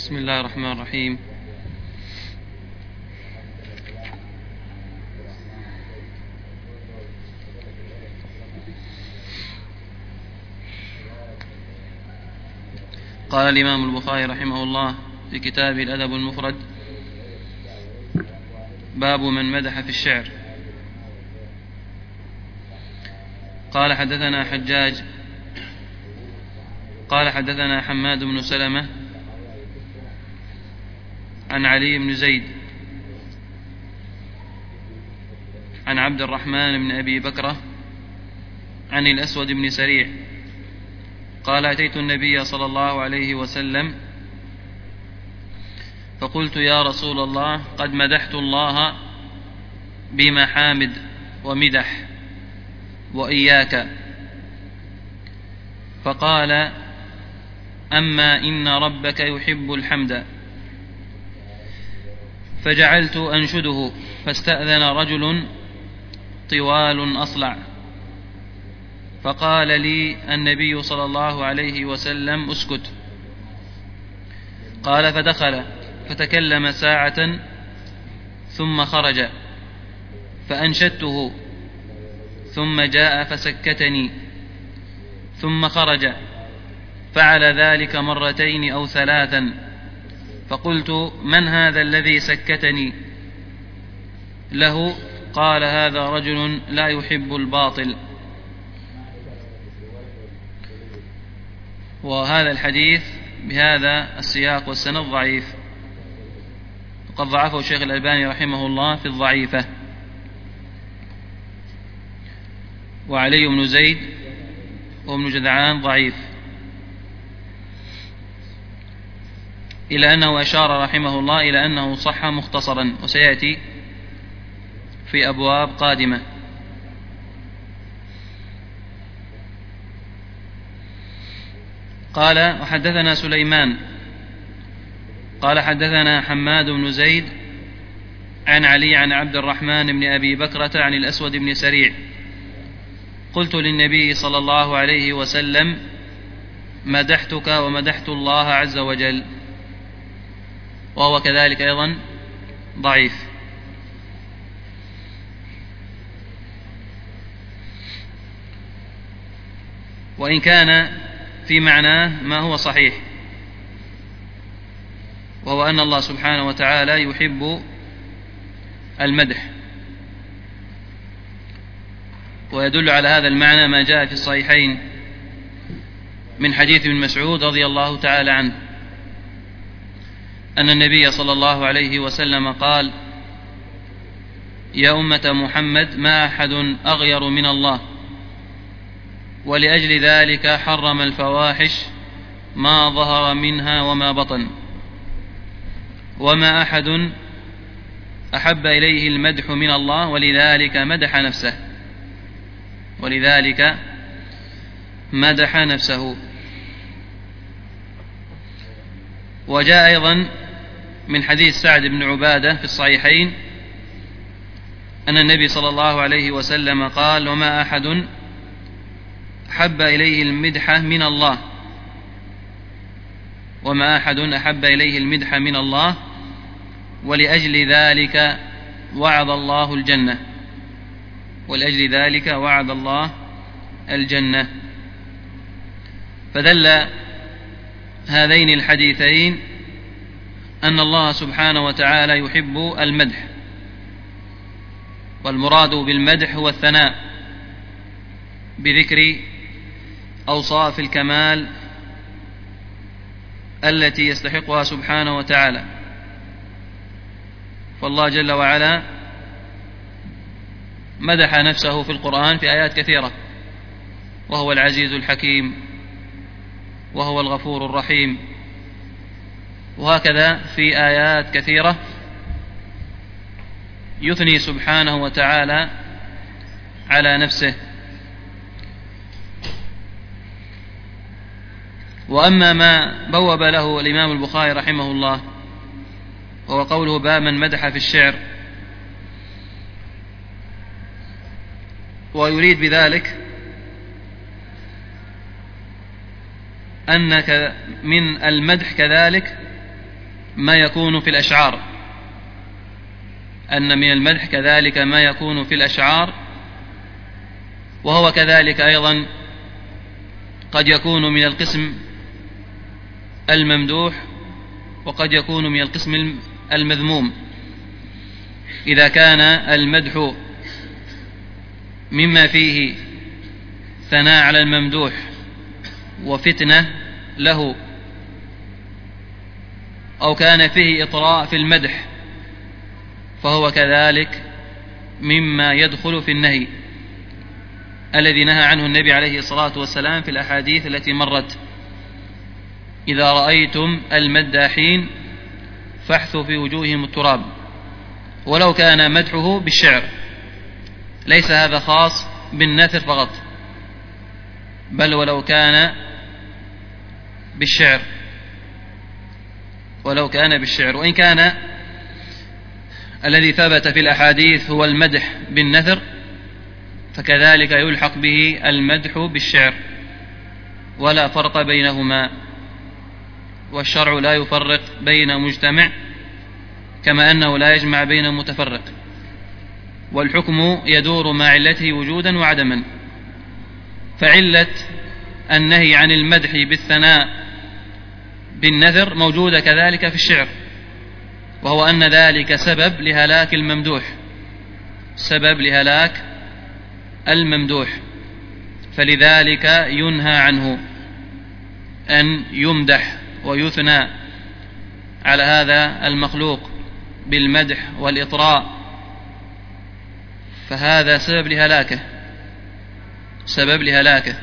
بسم الله الرحمن الرحيم. قال الإمام البخاري رحمه الله في كتابه الأدب المفرد: باب من مدح في الشعر. قال حدثنا حجاج قال حدثنا حماد بن سلمة عن علي بن زيد عن عبد الرحمن بن أبي بكرة عن الأسود بن سريع قال: أتيت النبي صلى الله عليه وسلم فقلت: يا رسول الله، قد مدحت الله بمحامد ومدح وإياك. فقال: أما إن ربك يحب الحمد. فجعلت أنشده، فاستأذن رجل طوال أصلع، فقال لي النبي صلى الله عليه وسلم: اسكت. قال: فدخل فتكلم ساعة ثم خرج، فأنشدته، ثم جاء فسكتني، ثم خرج، فعل ذلك مرتين أو ثلاثا، فقلت: من هذا الذي سكتني له؟ قال: هذا رجل لا يحب الباطل. وهذا الحديث بهذا السياق والسند ضعيف، وقد ضعفه الشيخ الألباني رحمه الله في الضعيفة. وعلي بن زيد وابن جدعان ضعيف، إلى أنه أشار رحمه الله إلى أنه صح مختصرا، وسيأتي في أبواب قادمة. قال: وحدثنا سليمان قال حدثنا حماد بن زيد عن علي عن عبد الرحمن بن أبي بكرة عن الأسود بن سريع: قلت للنبي صلى الله عليه وسلم: مدحتك ومدحت الله عز وجل. وهو كذلك أيضا ضعيف. وإن كان في معناه ما هو صحيح، وهو أن الله سبحانه وتعالى يحب المدح. ويدل على هذا المعنى ما جاء في الصحيحين من حديث ابن مسعود رضي الله تعالى عنه أن النبي صلى الله عليه وسلم قال: يا أمة محمد، ما أحد أغير من الله، ولأجل ذلك حرم الفواحش ما ظهر منها وما بطن، وما أحد أحب إليه المدح من الله، ولذلك مدح نفسه. وجاء أيضا من حديث سعد بن عبادة في الصحيحين أن النبي صلى الله عليه وسلم قال: وما أحد أحب إليه المدح من الله، ولأجل ذلك وعد الله الجنة. فدل هذين الحديثين أن الله سبحانه وتعالى يحب المدح، والمراد بالمدح هو الثناء بذكر أوصاف الكمال التي يستحقها سبحانه وتعالى. فالله جل وعلا مدح نفسه في القرآن في آيات كثيرة، وهو العزيز الحكيم، وهو الغفور الرحيم، وهكذا في آيات كثيرة يثني سبحانه وتعالى على نفسه. وأما ما بوب له الإمام البخاري رحمه الله وهو قوله: باب من مدح في الشعر، ويريد بذلك أنك من المدح كذلك ما يكون في الأشعار، أن من المدح كذلك ما يكون في الأشعار، وهو كذلك أيضا قد يكون من القسم الممدوح وقد يكون من القسم المذموم. إذا كان المدح مما فيه ثناء على الممدوح وفتنة له، أو كان فيه إطراء في المدح، فهو كذلك مما يدخل في النهي الذي نهى عنه النبي عليه الصلاة والسلام في الأحاديث التي مرت: إذا رأيتم المداحين فاحثوا في وجوههم التراب. ولو كان مدحه بالشعر، ليس هذا خاص بالنثر فقط، بل ولو كان بالشعر، وإن كان الذي ثبت في الأحاديث هو المدح بالنثر، فكذلك يلحق به المدح بالشعر، ولا فرق بينهما، والشرع لا يفرق بين مجتمع كما أنه لا يجمع بين متفرق، والحكم يدور مع علته وجودا وعدما. فعلة النهي عن المدح بالثناء بالنثر موجودة كذلك في الشعر، وهو أن ذلك سبب لهلاك الممدوح، فلذلك ينهى عنه أن يمدح ويثنى على هذا المخلوق بالمدح والإطراء، فهذا سبب لهلاكه.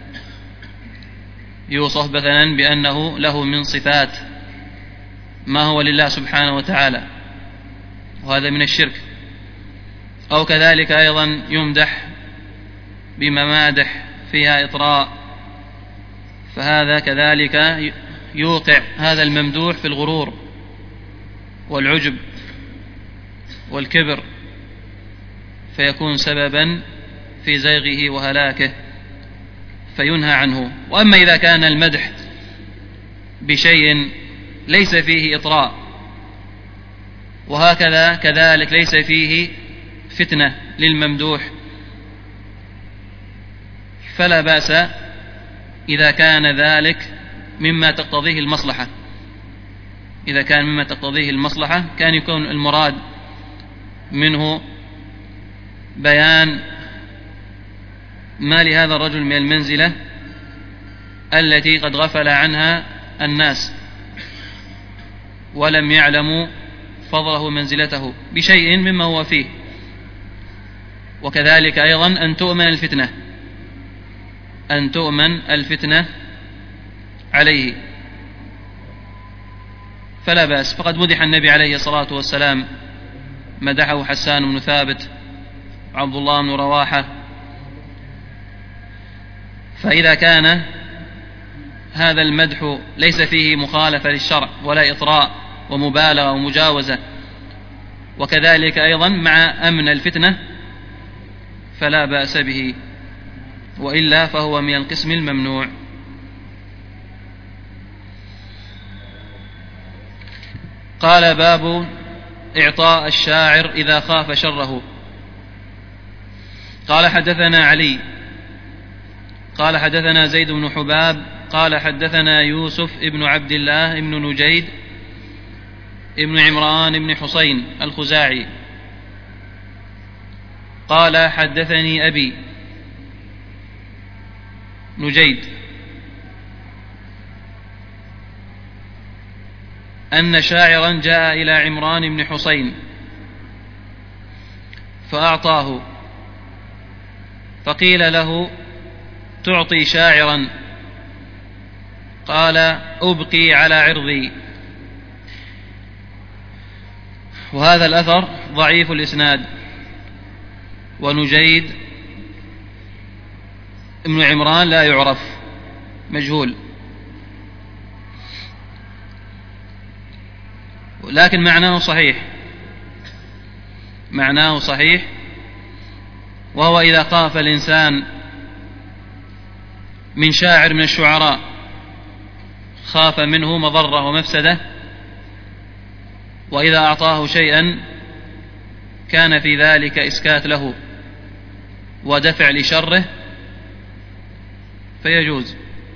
يوصف مثلا بأنه له من صفات ما هو لله سبحانه وتعالى، وهذا من الشرك. أو كذلك أيضا يمدح بممادح فيها إطراء، فهذا كذلك يوقع هذا الممدوح في الغرور والعجب والكبر، فيكون سببا في زيغه وهلاكه، فينهى عنه. وأما إذا كان المدح بشيء ليس فيه إطراء، وهكذا كذلك ليس فيه فتنة للممدوح، فلا بأس إذا كان ذلك مما تقتضيه المصلحة. إذا كان مما تقتضيه المصلحة كان يكون المراد منه بيان ما لهذا الرجل من المنزلة التي قد غفل عنها الناس ولم يعلموا فضله منزلته بشيء مما هو فيه. وكذلك أيضا أن تؤمن الفتنة عليه، فلا بأس. فقد مدح النبي عليه الصلاة والسلام، مدحه حسان بن ثابت وعبد الله بن رواحة. فإذا كان هذا المدح ليس فيه مخالفة للشرع ولا إطراء ومبالغة ومجاوزة، وكذلك أيضا مع أمن الفتنة، فلا بأس به، وإلا فهو من القسم الممنوع. قال: باب إعطاء الشاعر إذا خاف شره. قال: حدثنا علي قال: حدثنا زيد بن حباب قال: حدثنا يوسف ابن عبد الله ابن نجيد ابن عمران ابن حسين الخزاعي قال: حدثني أبي نجيد أن شاعرا جاء إلى عمران بن حسين فأعطاه، فقيل له: تعطي شاعرا؟ قال: أبقي على عرضي. وهذا الأثر ضعيف الإسناد، ونجيد ابن عمران لا يعرف، مجهول، لكن معناه صحيح، وهو إذا خاف الإنسان من شاعر من الشعراء، خاف منه مضرة ومفسدة، وإذا أعطاه شيئا كان في ذلك إسكات له ودفع لشره فيجوز.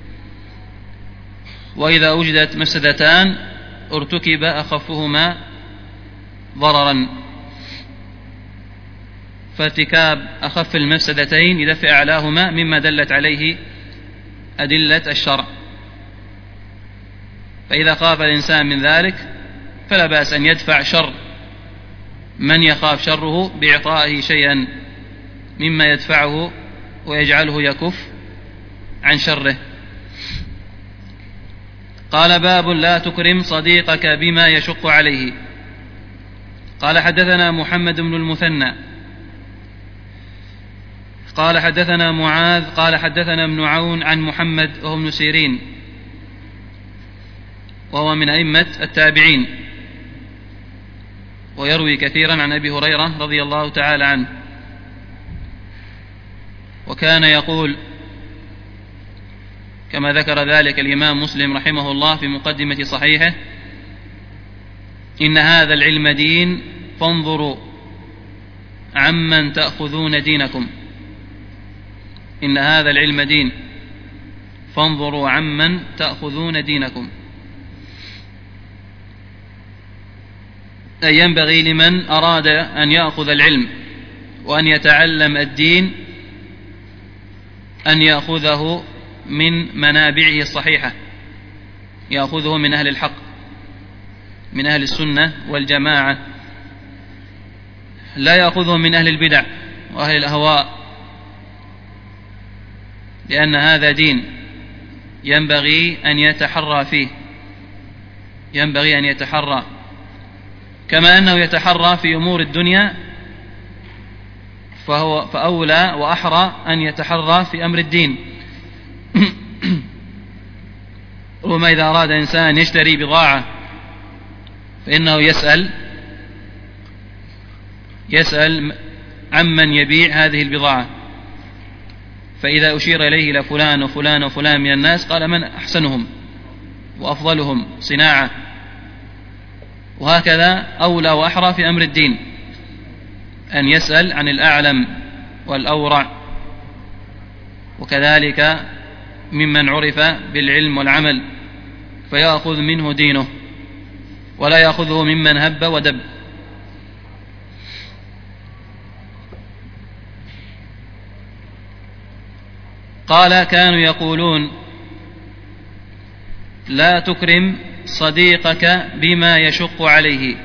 وإذا وجدت مفسدتان ارتكب أخفهما ضررا، فارتكاب أخف المفسدتين لدفع أعلاهما مما دلت عليه أدلة الشرع. فإذا خاف الإنسان من ذلك فلا بأس أن يدفع شر من يخاف شره بإعطائه شيئا مما يدفعه ويجعله يكف عن شره. قال: باب لا تكرم صديقك بما يشق عليه. قال: حدثنا محمد بن المثنى قال: حدثنا معاذ قال: حدثنا ابن عون عن محمد وهو ابن سيرين وهو من أئمة التابعين، ويروي كثيرا عن أبي هريرة رضي الله تعالى عنه، وكان يقول كما ذكر ذلك الإمام مسلم رحمه الله في مقدمة صحيحه: إن هذا العلم دين فانظروا عمن تأخذون دينكم. إن هذا العلم دين فانظروا عمن تأخذون دينكم. أي ينبغي لمن أراد أن يأخذ العلم وأن يتعلم الدين أن يأخذه من منابعه الصحيحة، يأخذه من أهل الحق، من أهل السنة والجماعة، لا يأخذه من أهل البدع وأهل الأهواء، لأن هذا دين ينبغي أن يتحرى فيه، ينبغي أن يتحرى كما أنه يتحرى في أمور الدنيا، فأولى وأحرى أن يتحرى في أمر الدين. وما إذا أراد إنسان يشتري بضاعة فإنه يسأل عمن يبيع هذه البضاعة، فإذا أشير إليه إلى فلان وفلان وفلان من الناس قال: من أحسنهم وأفضلهم صناعة. وهكذا أولى وأحرى في أمر الدين أن يسأل عن الأعلم والأورع، وكذلك ممن عرف بالعلم والعمل، فيأخذ منه دينه ولا يأخذه ممن هب ودب. قال: كانوا يقولون لا تكرم صديقك بما يشق عليه.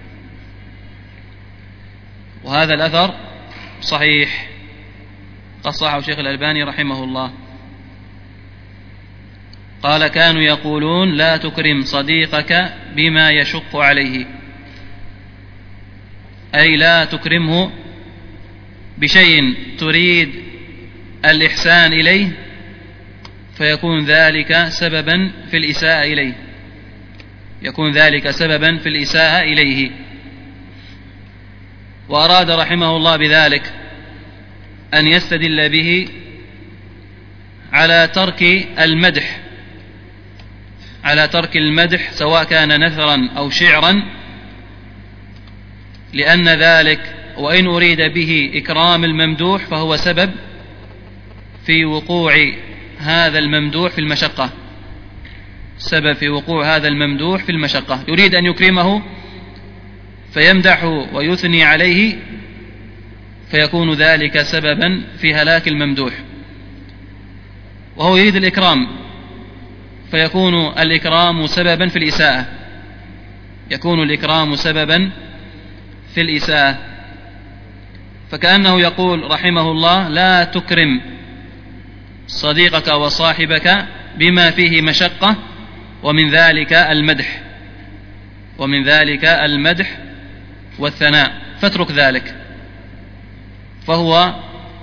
وهذا الأثر صحيح، قد صححه شيخ الألباني رحمه الله. قال: كانوا يقولون لا تكرم صديقك بما يشق عليه، أي لا تكرمه بشيء تريد الإحسان إليه فيكون ذلك سببا في الإساءة إليه، يكون ذلك سببا في الإساءة إليه. وأراد رحمه الله بذلك أن يستدل به على ترك المدح سواء كان نثرا أو شعرا، لأن ذلك وإن أريد به إكرام الممدوح فهو سبب في وقوع هذا الممدوح في المشقة، سبب في وقوع هذا الممدوح في المشقة. يريد أن يكرمه فيمدحه ويثني عليه فيكون ذلك سببا في هلاك الممدوح، وهو يريد الإكرام فيكون الإكرام سببا في الإساءة، يكون الإكرام سببا في الإساءة. فكأنه يقول رحمه الله: لا تكرم صديقك وصاحبك بما فيه مشقة، ومن ذلك المدح والثناء، فاترك ذلك، فهو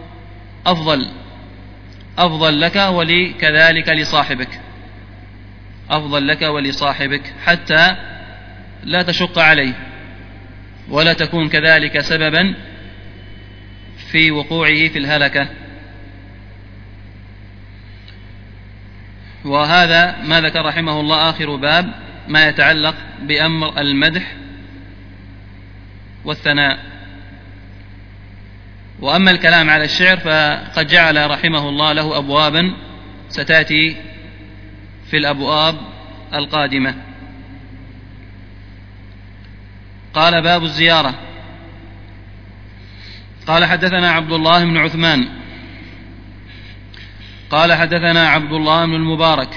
أفضل لك ولكذلك لصاحبك، أفضل لك ولصاحبك، حتى لا تشق عليه ولا تكون كذلك سببا في وقوعه في الهلكة. وهذا ما ذكر رحمه الله آخر باب ما يتعلق بأمر المدح والثناء. وأما الكلام على الشعر فقد جعل رحمه الله له أبوابا ستأتي في الأبواب القادمة. قال: باب الزيارة. قال: حدثنا عبد الله بن عثمان قال: حدثنا عبد الله بن المبارك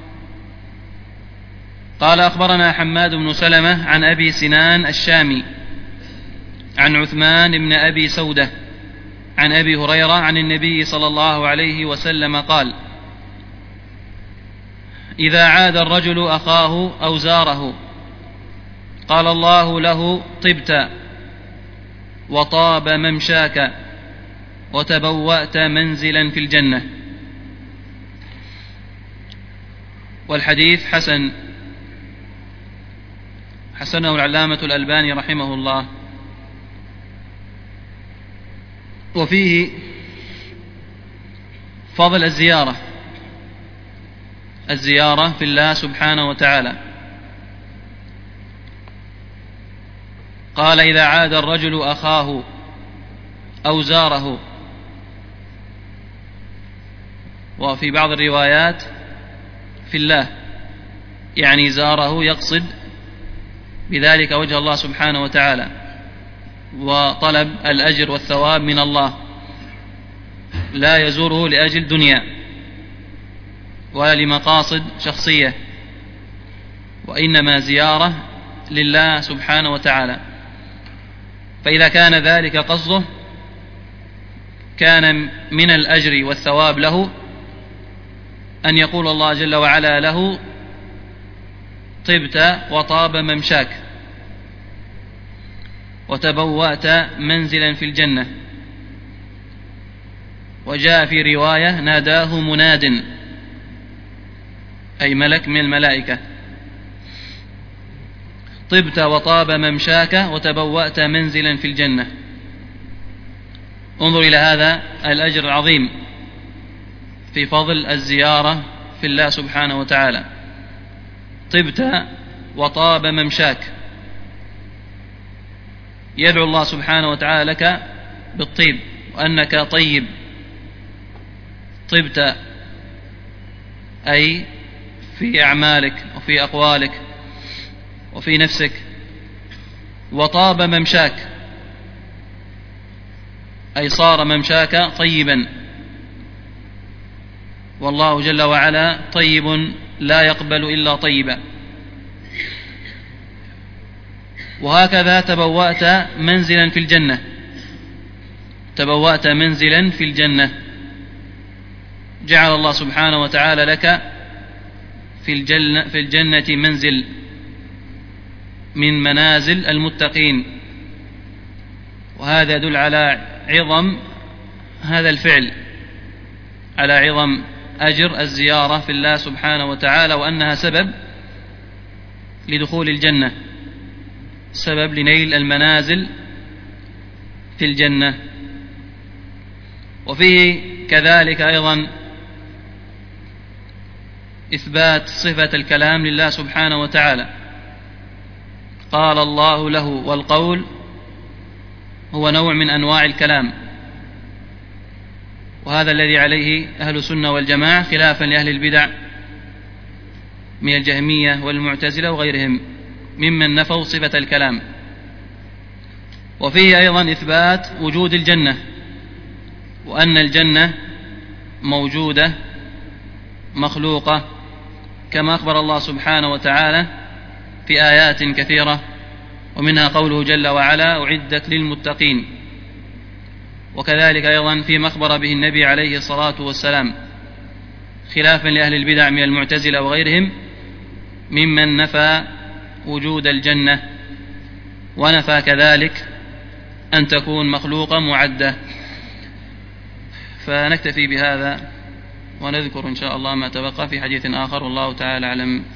قال: أخبرنا حماد بن سلمة عن أبي سنان الشامي عن عثمان بن أبي سودة عن أبي هريرة عن النبي صلى الله عليه وسلم قال: إذا عاد الرجل أخاه أو زاره قال الله له: طبت وطاب ممشاك وتبوأت منزلا في الجنة. والحديث حسنه العلامة الألباني رحمه الله. وفيه فضل الزيارة في الله سبحانه وتعالى. قال: إذا عاد الرجل أخاه أو زاره. وفي بعض الروايات في الله، يعني زاره يقصد بذلك وجه الله سبحانه وتعالى وطلب الأجر والثواب من الله، لا يزوره لأجل دنيا ولا لمقاصد شخصية، وإنما زيارة لله سبحانه وتعالى. فإذا كان ذلك قصده كان من الأجر والثواب له أن يقول الله جل وعلا له: طبت وطاب ممشاك وتبوأت منزلا في الجنة. وجاء في رواية: ناداه مناد، أي ملك من الملائكة: طبت وطاب ممشاك وتبوأت منزلا في الجنة. انظر إلى هذا الأجر العظيم في فضل الزيارة في الله سبحانه وتعالى. طبت وطاب ممشاك، يدعو الله سبحانه وتعالى لك بالطيب وأنك طيب. طبت أي في أعمالك وفي أقوالك وفي نفسك. وطاب ممشاك أي صار ممشاك طيبا، والله جل وعلا طيب لا يقبل إلا طيبا. وهكذا تبوأت منزلا في الجنة، تبوأت منزلا في الجنة، جعل الله سبحانه وتعالى لك في الجنة منزل من منازل المتقين. وهذا يدل على عظم هذا الفعل، على عظم أجر الزيارة في الله سبحانه وتعالى، وأنها سبب لدخول الجنة، سبب لنيل المنازل في الجنة. وفيه كذلك أيضا إثبات صفة الكلام لله سبحانه وتعالى. قال الله له، والقول هو نوع من أنواع الكلام، وهذا الذي عليه أهل السنة والجماعة خلافا لأهل البدع من الجهمية والمعتزلة وغيرهم ممن نفوا صفة الكلام. وفيه أيضا إثبات وجود الجنة، وأن الجنة موجودة مخلوقة، كما أخبر الله سبحانه وتعالى في آيات كثيرة، ومنها قوله جل وعلا: أعدت للمتقين. وكذلك أيضا فيما أخبر به النبي عليه الصلاة والسلام خلافا لأهل البدع من المعتزلة وغيرهم ممن نفى وجود الجنة، ونفى كذلك أن تكون مخلوقة معدة. فنكتفي بهذا ونذكر إن شاء الله ما تبقى في حديث آخر، والله تعالى أعلم.